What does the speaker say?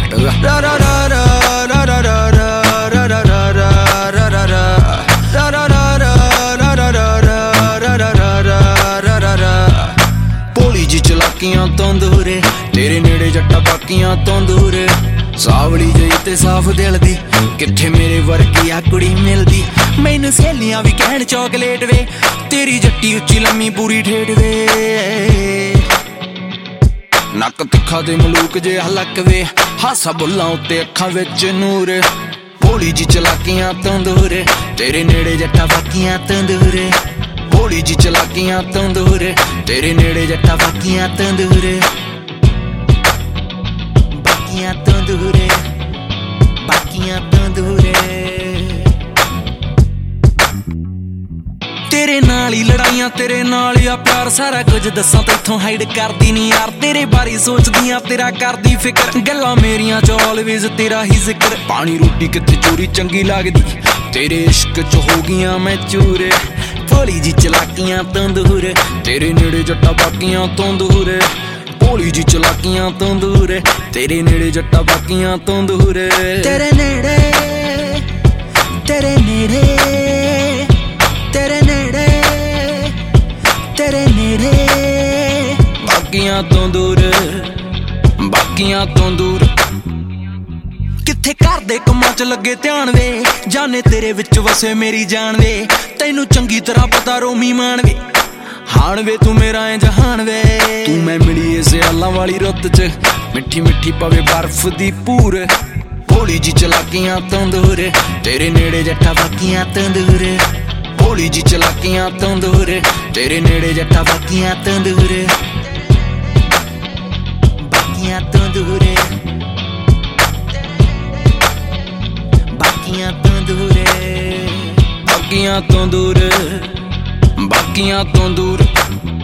ਭੋਲੀ ਜੀ ਚਲਾਕੀਆਂ ਤੋਂ ਦੂਰ ਤੇਰੇ ਨੇੜੇ ਜੱਟਾ ਬਾਕੀਆਂ ਤੋਂ ਦੂਰ ਸਾਵਲੀ ਜਿਹੀ ਤੇ ਸਾਫ ਦਿਲ ਦੀ ਕਿੱਥੇ ਮੇਰੇ ਵਰਗੀ ਆ ਕੁੜੀ ਮਿਲਦੀ ਮੈਨੂੰ ਸਹੇਲੀਆਂ ਵੀ ਕਹਿਣ ਚੌਕਲੇਟ ਵੇ ਤੇਰੀ ਜੱਟੀ ਉੱਚੀ ਲੰਮੀ ਪੂਰੀ ਠੇਠ ਵੇ ਨੱਕ ਤਿੱਖਾ ਤੇ ਮਲੂਕ ਜੇ ਹਲਕ ਵੇ ਹਾਸਾ ਬੁੱਲਾਂ ਉੱਤੇ ਅੱਖਾਂ ਵਿੱਚ ਨੂਰ ਭੋਲੀ ਜੀ ਚਲਾਕੀਆਂ ਤੋਂ ਦੂਰ ਤੇਰੇ ਨੇੜੇ ਜੱਟਾ ਬਾਕੀਆਂ ਤੋਂ ਦੂਰ ਭੋਲੀ ਜੀ ਚਲਾਕੀਆਂ ਤੋਂ ਦੂਰ ਤੇਰੇ ਨੇੜੇ ਜੱਟਾ ਬਾਕੀਆਂ ਤੋਂ ਦੂਰ ਬਾਕੀਆਂ ਤੋਂ ਦੂਰ ਬਾਕੀਆਂ ਤੋਂ ਦੂਰ ਤੇਰੇ ਨਾਲ ਹੀ ਲੜਾਈਆਂ ਤੇਰੇ ਨਾਲ ਹੀ ਆ ਪਿਆਰ ਸਾਰਾ ਕੁਝ ਦੱਸਾਂ ਤੈਥੋਂ ਹਾਈਡ ਕਰਦੀ ਨੀ ਯਾਰ ਤੇਰੇ ਬਾਰੇ ਸੋਚਦੀ ਆ ਤੇਰਾ ਕਰਦੀ ਫਿਕਰ ਗੱਲਾਂ ਮੇਰੀਆਂ ਚ ਆਲਵੇਜ਼ ਤੇਰਾ ਹੀ ਜ਼ਿਕਰ ਪਾਣੀ ਰੋਟੀ ਕਿੱਥੇ ਚੋਰੀ ਚੰਗੀ ਲੱਗਦੀ ਤੇਰੇ ਇਸ਼ਕ ਚ ਹੋ ਗਈਆਂ ਮੈਂ ਚੂਰ ਭੋਲੀ ਜੀ ਚਲਾਕੀਆਂ ਤੋਂ ਦੂਰ ਤੇਰੇ ਨੇੜੇ ਜੱਟਾ ਬਾਕੀਆਂ ਤੋਂ ਦੂਰ ਭੋਲੀ ਜੀ ਚਲਾਕੀਆਂ ਤੋਂ ਦੂਰ ਤੇਰੇ ਨੇੜੇ ਜੱਟਾ ਬਾਕੀਆਂ ਤੋਂ ਦੂਰ ਤੇਰੇ ਨੇੜੇ ਤੇਰੇ ਨੇੜੇ ਤੇਰੇ ਨੇੜੇ ਤੇਰੇ ਨੇੜੇ ਬਾਕੀਆਂ ਤੋਂ ਦੂਰ ਬਾਕੀਆਂ ਤੋਂ ਦੂਰ ਕਿੱਥੇ ਘਰ ਦੇ ਕੰਮਾਂ ਚ ਲੱਗੇ ਧਿਆਨ ਵੇ ਜਾਨੇ ਤੇਰੇ ਵਿੱਚ ਵਸੇ ਮੇਰੀ ਜਾਨ ਵੇ ਤੈਨੂੰ ਚੰਗੀ ਤਰ੍ਹਾਂ ਪਤਾ ਰੋਮੀ ਮਾਨ ਵੇ ਹਾਣ ਵੇ ਤੂੰ ਮੇਰਾ ਐ ਜਹਾਨ ਵੇ ਤੂੰ ਮੈਂ ਮਿਲੀ ਏ ਸਿਆਲਾਂ ਵਾਲੀ ਰੁੱਤ ਚ ਮਿੱਠੀ ਮਿੱਠੀ ਪਵੇ ਬਰਫ਼ ਦੀ ਪੂਰ ਭੋਲੀ ਜੀ ਚਲਾਕੀਆਂ ਤੋਂ ਦੂਰ ਤੇਰੇ ਨੇੜੇ ਜੱਟਾ ਬਾਕੀਆਂ ਤੋਂ ਦੂਰ ਭੋਲੀ ਜੀ ਚਲਾਕੀਆਂ ਤੋਂ ਦੂਰ ਤੇਰੇ ਨੇੜੇ ਜੱਟਾ ਬਾਕੀਆਂ ਤੋਂ ਦੂਰ ਬਾਕੀਆਂ ਤੋਂ ਦੂਰ ਬਾਕੀਆਂ ਤੋਂ ਦੂਰ ਬਾਕੀਆਂ ਤੋਂ ਦੂਰ ਬਾਕੀਆਂ ਤੋਂ ਦੂਰ